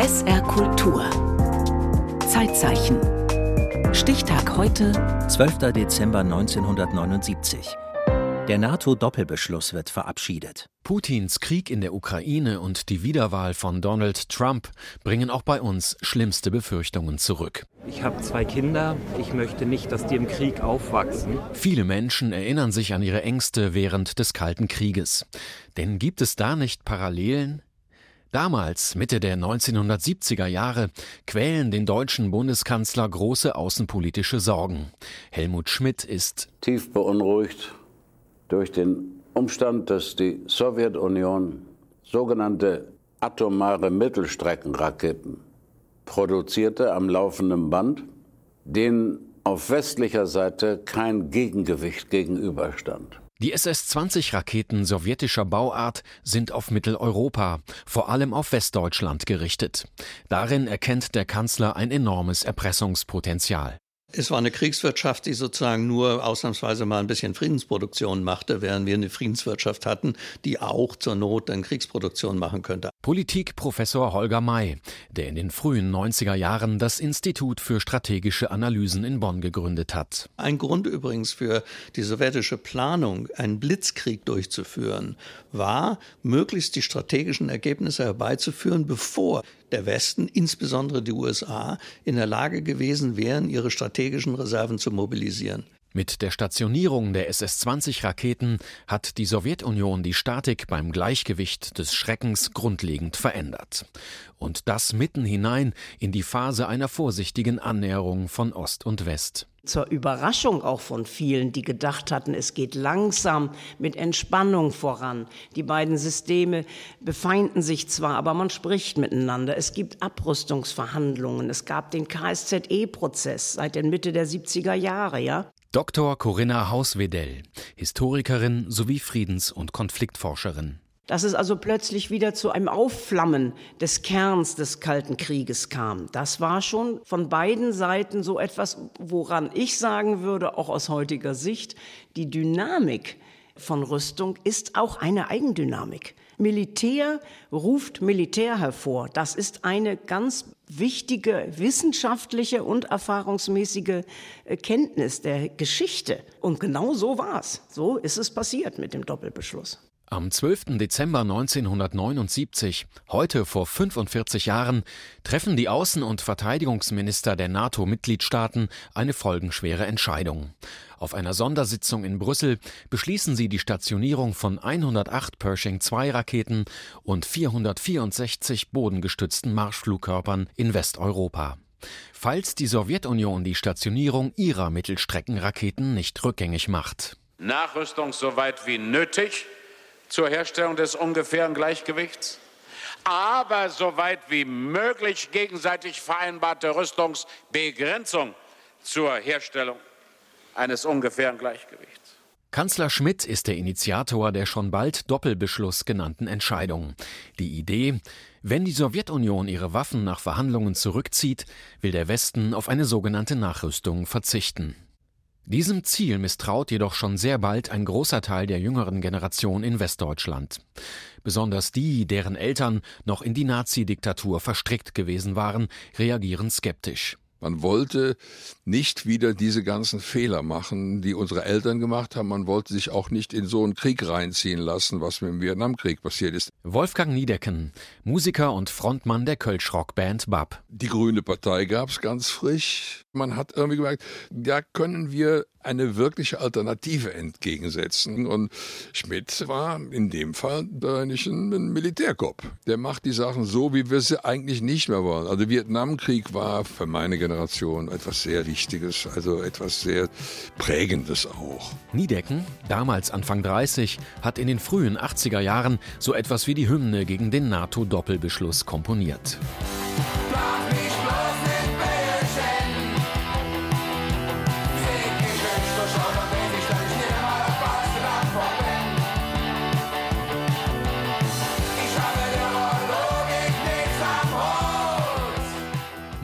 SR Kultur. Zeitzeichen. Stichtag heute, 12. Dezember 1979. Der NATO-Doppelbeschluss wird verabschiedet. Putins Krieg in der Ukraine und die Wiederwahl von Donald Trump bringen auch bei uns schlimmste Befürchtungen zurück. Ich habe 2 Kinder. Ich möchte nicht, dass die im Krieg aufwachsen. Viele Menschen erinnern sich an ihre Ängste während des Kalten Krieges. Denn gibt es da nicht Parallelen? Damals, Mitte der 1970er Jahre, quälen den deutschen Bundeskanzler große außenpolitische Sorgen. Helmut Schmidt ist tief beunruhigt durch den Umstand, dass die Sowjetunion sogenannte atomare Mittelstreckenraketen produzierte am laufenden Band, denen auf westlicher Seite kein Gegengewicht gegenüberstand. Die SS-20-Raketen sowjetischer Bauart sind auf Mitteleuropa, vor allem auf Westdeutschland gerichtet. Darin erkennt der Kanzler ein enormes Erpressungspotenzial. Es war eine Kriegswirtschaft, die sozusagen nur ausnahmsweise mal ein bisschen Friedensproduktion machte, während wir eine Friedenswirtschaft hatten, die auch zur Not dann Kriegsproduktion machen könnte. Politikprofessor Holger May, der in den frühen 90er Jahren das Institut für strategische Analysen in Bonn gegründet hat. Ein Grund übrigens für die sowjetische Planung, einen Blitzkrieg durchzuführen, war, möglichst die strategischen Ergebnisse herbeizuführen, bevor der Westen, insbesondere die USA, in der Lage gewesen wären, ihre strategischen Reserven zu mobilisieren. Mit der Stationierung der SS-20-Raketen hat die Sowjetunion die Statik beim Gleichgewicht des Schreckens grundlegend verändert. Und das mitten hinein in die Phase einer vorsichtigen Annäherung von Ost und West. Zur Überraschung auch von vielen, die gedacht hatten, es geht langsam mit Entspannung voran. Die beiden Systeme befeinden sich zwar, aber man spricht miteinander. Es gibt Abrüstungsverhandlungen. Es gab den KSZE-Prozess seit der Mitte der 70er Jahre, ja. Dr. Corinna Hauswedell, Historikerin sowie Friedens- und Konfliktforscherin. Dass es also plötzlich wieder zu einem Aufflammen des Kerns des Kalten Krieges kam, das war schon von beiden Seiten so etwas, woran ich sagen würde, auch aus heutiger Sicht, die Dynamik von Rüstung ist auch eine Eigendynamik. Militär ruft Militär hervor. Das ist eine ganz wichtige wissenschaftliche und erfahrungsmäßige Kenntnis der Geschichte. Und genau so war es. So ist es passiert mit dem Doppelbeschluss. Am 12. Dezember 1979, heute vor 45 Jahren, treffen die Außen- und Verteidigungsminister der NATO-Mitgliedstaaten eine folgenschwere Entscheidung. Auf einer Sondersitzung in Brüssel beschließen sie die Stationierung von 108 Pershing-2-Raketen und 464 bodengestützten Marschflugkörpern in Westeuropa. Falls die Sowjetunion die Stationierung ihrer Mittelstreckenraketen nicht rückgängig macht. Nachrüstung so weit wie nötig zur Herstellung des ungefähren Gleichgewichts, aber so weit wie möglich gegenseitig vereinbarte Rüstungsbegrenzung zur Herstellung eines ungefähren Gleichgewichts. Kanzler Schmidt ist der Initiator der schon bald Doppelbeschluss genannten Entscheidung. Die Idee: Wenn die Sowjetunion ihre Waffen nach Verhandlungen zurückzieht, will der Westen auf eine sogenannte Nachrüstung verzichten. Diesem Ziel misstraut jedoch schon sehr bald ein großer Teil der jüngeren Generation in Westdeutschland. Besonders die, deren Eltern noch in die Nazi-Diktatur verstrickt gewesen waren, reagieren skeptisch. Man wollte nicht wieder diese ganzen Fehler machen, die unsere Eltern gemacht haben. Man wollte sich auch nicht in so einen Krieg reinziehen lassen, was mit dem Vietnamkrieg passiert ist. Wolfgang Niedecken, Musiker und Frontmann der Kölsch-Rockband BAP. Die Grüne Partei gab es ganz frisch. Man hat irgendwie gemerkt, da können wir eine wirkliche Alternative entgegensetzen. Und Schmidt war in dem Fall eigentlich ein Militärkopf. Der macht die Sachen so, wie wir sie eigentlich nicht mehr wollen. Also Vietnamkrieg war für meine Generation etwas sehr Wichtiges, also etwas sehr Prägendes auch. Niedecken, damals Anfang 30, hat in den frühen 80er Jahren so etwas wie die Hymne gegen den NATO-Doppelbeschluss komponiert.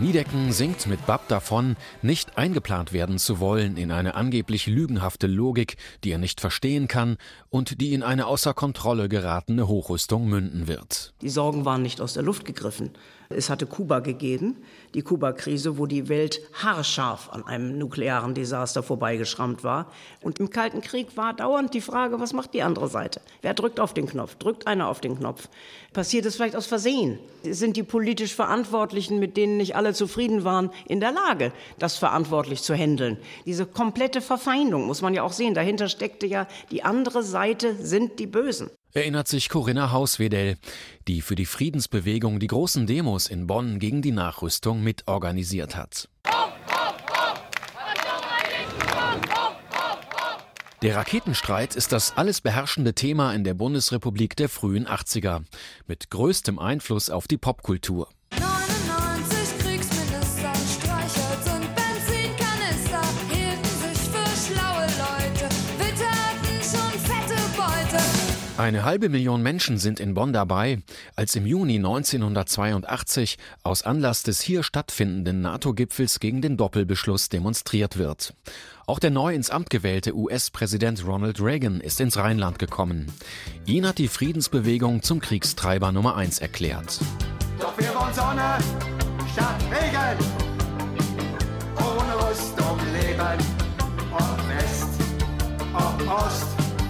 Niedecken singt mit Bab davon, nicht eingeplant werden zu wollen in eine angeblich lügenhafte Logik, die er nicht verstehen kann und die in eine außer Kontrolle geratene Hochrüstung münden wird. Die Sorgen waren nicht aus der Luft gegriffen. Es hatte Kuba gegeben, die Kuba-Krise, wo die Welt haarscharf an einem nuklearen Desaster vorbeigeschrammt war. Und im Kalten Krieg war dauernd die Frage, was macht die andere Seite? Wer drückt auf den Knopf? Drückt einer auf den Knopf? Passiert es vielleicht aus Versehen? Sind die politisch Verantwortlichen, mit denen nicht alle zufrieden waren, in der Lage, das verantwortlich zu handeln? Diese komplette Verfeindung muss man ja auch sehen. Dahinter steckte ja, die andere Seite sind die Bösen. Erinnert sich Corinna Hauswedel, die für die Friedensbewegung die großen Demos in Bonn gegen die Nachrüstung mitorganisiert hat. Der Raketenstreit ist das alles beherrschende Thema in der Bundesrepublik der frühen 80er, mit größtem Einfluss auf die Popkultur. 99 Kriegsminister, Streichholz und Benzinkanister hielten sich für schlaue Leute, witterten schon fette Beute. 500.000 Menschen sind in Bonn dabei, als im Juni 1982 aus Anlass des hier stattfindenden NATO-Gipfels gegen den Doppelbeschluss demonstriert wird. Auch der neu ins Amt gewählte US-Präsident Ronald Reagan ist ins Rheinland gekommen. Ihn hat die Friedensbewegung zum Kriegstreiber Nummer 1 erklärt. Doch wir wollen Sonne statt Regen, ohne Rüstung leben, ob West, ob Ost,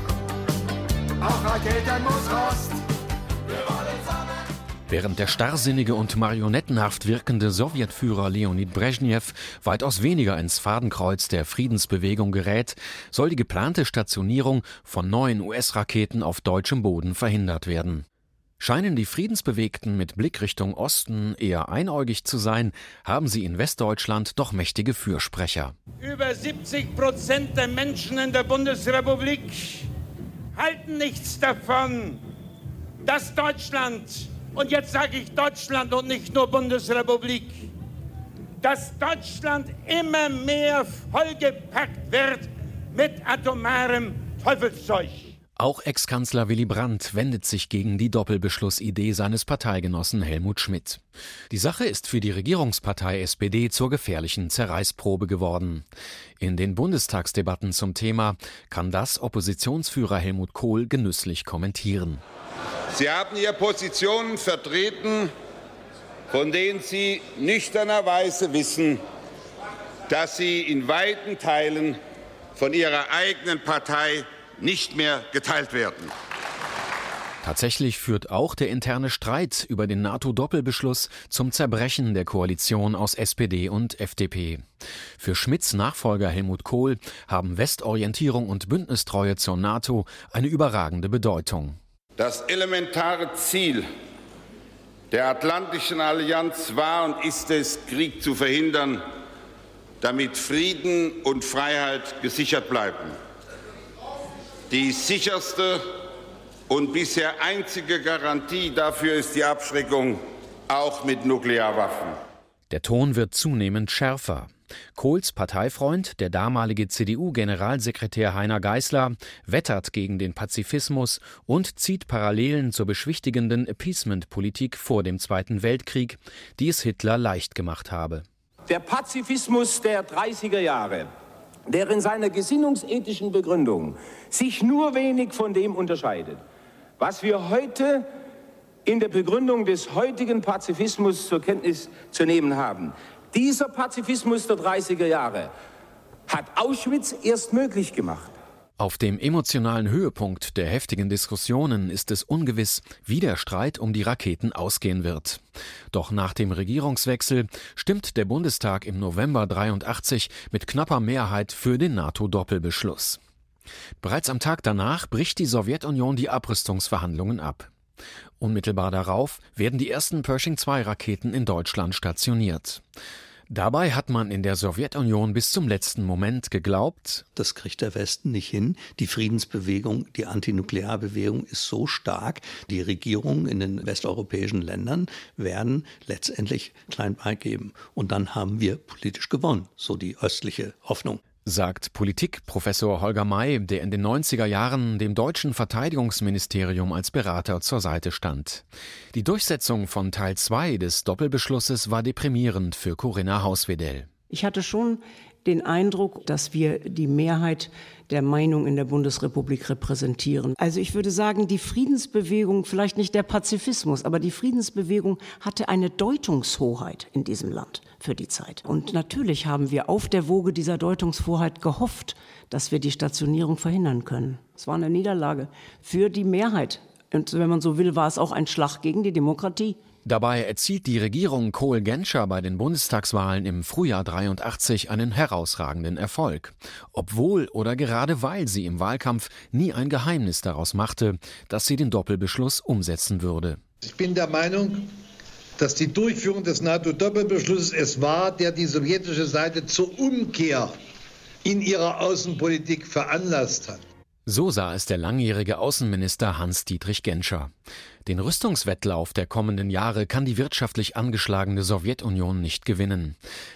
auch Raketen muss Rost. Wir wollen Sonne. Während der starrsinnige und marionettenhaft wirkende Sowjetführer Leonid Brezhnev weitaus weniger ins Fadenkreuz der Friedensbewegung gerät, soll die geplante Stationierung von neuen US-Raketen auf deutschem Boden verhindert werden. Scheinen die Friedensbewegten mit Blick Richtung Osten eher einäugig zu sein, haben sie in Westdeutschland doch mächtige Fürsprecher. Über 70% der Menschen in der Bundesrepublik halten nichts davon, dass Deutschland, und jetzt sage ich Deutschland und nicht nur Bundesrepublik, dass Deutschland immer mehr vollgepackt wird mit atomarem Teufelszeug. Auch Ex-Kanzler Willy Brandt wendet sich gegen die Doppelbeschlussidee seines Parteigenossen Helmut Schmidt. Die Sache ist für die Regierungspartei SPD zur gefährlichen Zerreißprobe geworden. In den Bundestagsdebatten zum Thema kann das Oppositionsführer Helmut Kohl genüsslich kommentieren. Sie haben hier Positionen vertreten, von denen Sie nüchternerweise wissen, dass sie in weiten Teilen von Ihrer eigenen Partei nicht mehr geteilt werden. Tatsächlich führt auch der interne Streit über den NATO-Doppelbeschluss zum Zerbrechen der Koalition aus SPD und FDP. Für Schmidts Nachfolger Helmut Kohl haben Westorientierung und Bündnistreue zur NATO eine überragende Bedeutung. Das elementare Ziel der Atlantischen Allianz war und ist es, Krieg zu verhindern, damit Frieden und Freiheit gesichert bleiben. Die sicherste und bisher einzige Garantie dafür ist die Abschreckung, auch mit Nuklearwaffen. Der Ton wird zunehmend schärfer. Kohls Parteifreund, der damalige CDU-Generalsekretär Heiner Geißler, wettert gegen den Pazifismus und zieht Parallelen zur beschwichtigenden Appeasement-Politik vor dem Zweiten Weltkrieg, die es Hitler leicht gemacht habe. Der Pazifismus der 30er Jahre, der in seiner gesinnungsethischen Begründung sich nur wenig von dem unterscheidet, was wir heute in der Begründung des heutigen Pazifismus zur Kenntnis zu nehmen haben. Dieser Pazifismus der 30er Jahre hat Auschwitz erst möglich gemacht. Auf dem emotionalen Höhepunkt der heftigen Diskussionen ist es ungewiss, wie der Streit um die Raketen ausgehen wird. Doch nach dem Regierungswechsel stimmt der Bundestag im November 1983 mit knapper Mehrheit für den NATO-Doppelbeschluss. Bereits am Tag danach bricht die Sowjetunion die Abrüstungsverhandlungen ab. Unmittelbar darauf werden die ersten Pershing-2-Raketen in Deutschland stationiert. Dabei hat man in der Sowjetunion bis zum letzten Moment geglaubt, das kriegt der Westen nicht hin. Die Friedensbewegung, die Antinuklearbewegung ist so stark. Die Regierungen in den westeuropäischen Ländern werden letztendlich klein beigeben. Und dann haben wir politisch gewonnen, so die östliche Hoffnung. sagt Politikprofessor Holger May, der in den 90er Jahren dem deutschen Verteidigungsministerium als Berater zur Seite stand. Die Durchsetzung von Teil 2 des Doppelbeschlusses war deprimierend für Corinna Hausvedell. Ich hatte schon den Eindruck, dass wir die Mehrheit der Meinung in der Bundesrepublik repräsentieren. Also ich würde sagen, die Friedensbewegung, vielleicht nicht der Pazifismus, aber die Friedensbewegung hatte eine Deutungshoheit in diesem Land für die Zeit. Und natürlich haben wir auf der Woge dieser Deutungshoheit gehofft, dass wir die Stationierung verhindern können. Es war eine Niederlage für die Mehrheit. Und wenn man so will, war es auch ein Schlag gegen die Demokratie. Dabei erzielt die Regierung Kohl-Genscher bei den Bundestagswahlen im Frühjahr 83 einen herausragenden Erfolg. Obwohl oder gerade weil sie im Wahlkampf nie ein Geheimnis daraus machte, dass sie den Doppelbeschluss umsetzen würde. Ich bin der Meinung, dass die Durchführung des NATO-Doppelbeschlusses es war, der die sowjetische Seite zur Umkehr in ihrer Außenpolitik veranlasst hat. So sah es der langjährige Außenminister Hans-Dietrich Genscher. Den Rüstungswettlauf der kommenden Jahre kann die wirtschaftlich angeschlagene Sowjetunion nicht gewinnen.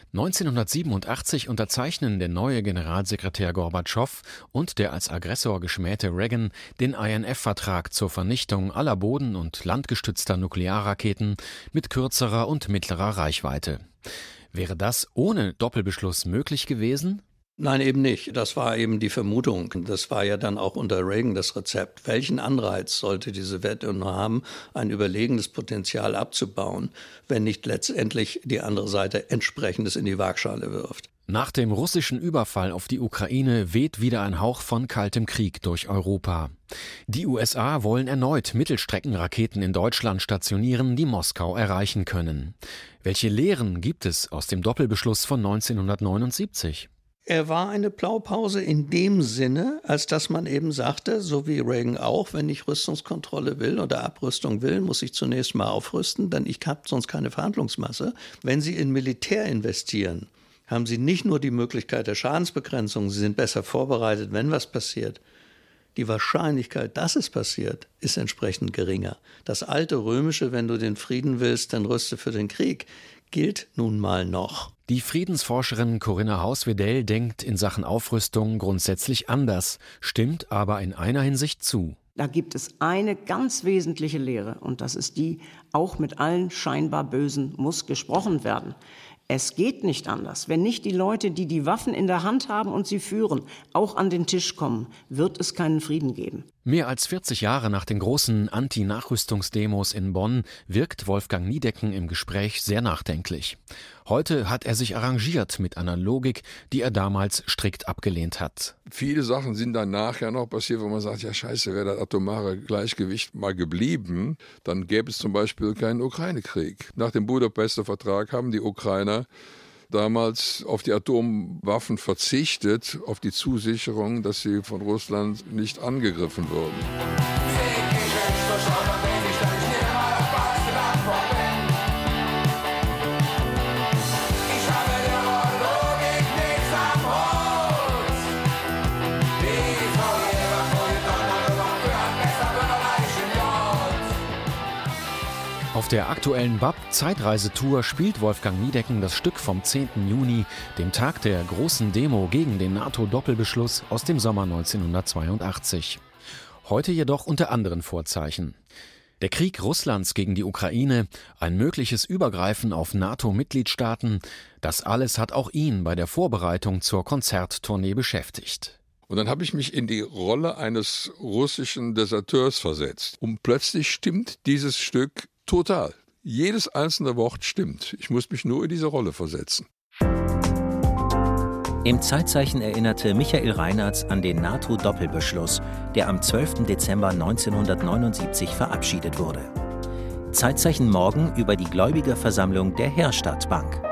1987 unterzeichnen der neue Generalsekretär Gorbatschow und der als Aggressor geschmähte Reagan den INF-Vertrag zur Vernichtung aller boden- und landgestützter Nuklearraketen mit kürzerer und mittlerer Reichweite. Wäre das ohne Doppelbeschluss möglich gewesen? Nein, eben nicht. Das war eben die Vermutung. Das war ja dann auch unter Reagan das Rezept. Welchen Anreiz sollte die Sowjetunion haben, ein überlegenes Potenzial abzubauen, wenn nicht letztendlich die andere Seite Entsprechendes in die Waagschale wirft? Nach dem russischen Überfall auf die Ukraine weht wieder ein Hauch von kaltem Krieg durch Europa. Die USA wollen erneut Mittelstreckenraketen in Deutschland stationieren, die Moskau erreichen können. Welche Lehren gibt es aus dem Doppelbeschluss von 1979? Er war eine Blaupause in dem Sinne, als dass man eben sagte, so wie Reagan auch, wenn ich Rüstungskontrolle will oder Abrüstung will, muss ich zunächst mal aufrüsten, denn ich habe sonst keine Verhandlungsmasse. Wenn Sie in Militär investieren, haben Sie nicht nur die Möglichkeit der Schadensbegrenzung, Sie sind besser vorbereitet, wenn was passiert. Die Wahrscheinlichkeit, dass es passiert, ist entsprechend geringer. Das alte Römische, wenn du den Frieden willst, dann rüste für den Krieg, gilt nun mal noch. Die Friedensforscherin Corinna Hausvedell denkt in Sachen Aufrüstung grundsätzlich anders, stimmt aber in einer Hinsicht zu. Da gibt es eine ganz wesentliche Lehre und das ist die, auch mit allen scheinbar Bösen muss gesprochen werden. Es geht nicht anders. Wenn nicht die Leute, die die Waffen in der Hand haben und sie führen, auch an den Tisch kommen, wird es keinen Frieden geben. Mehr als 40 Jahre nach den großen Anti-Nachrüstungsdemos in Bonn wirkt Wolfgang Niedecken im Gespräch sehr nachdenklich. Heute hat er sich arrangiert mit einer Logik, die er damals strikt abgelehnt hat. Viele Sachen sind dann nachher noch passiert, wo man sagt, ja scheiße, wäre das atomare Gleichgewicht mal geblieben, dann gäbe es zum Beispiel keinen Ukraine-Krieg. Nach dem Budapester Vertrag haben die Ukrainer damals auf die Atomwaffen verzichtet, auf die Zusicherung, dass sie von Russland nicht angegriffen würden. Auf der aktuellen BAP-Zeitreisetour spielt Wolfgang Niedecken das Stück vom 10. Juni, dem Tag der großen Demo gegen den NATO-Doppelbeschluss aus dem Sommer 1982. Heute jedoch unter anderen Vorzeichen. Der Krieg Russlands gegen die Ukraine, ein mögliches Übergreifen auf NATO-Mitgliedstaaten, das alles hat auch ihn bei der Vorbereitung zur Konzerttournee beschäftigt. Und dann habe ich mich in die Rolle eines russischen Deserteurs versetzt. Und plötzlich stimmt dieses Stück total. Jedes einzelne Wort stimmt. Ich muss mich nur in diese Rolle versetzen. Im Zeitzeichen erinnerte Michael Reinertz an den NATO-Doppelbeschluss, der am 12. Dezember 1979 verabschiedet wurde. Zeitzeichen morgen über die Gläubigerversammlung der Herstatt Bank.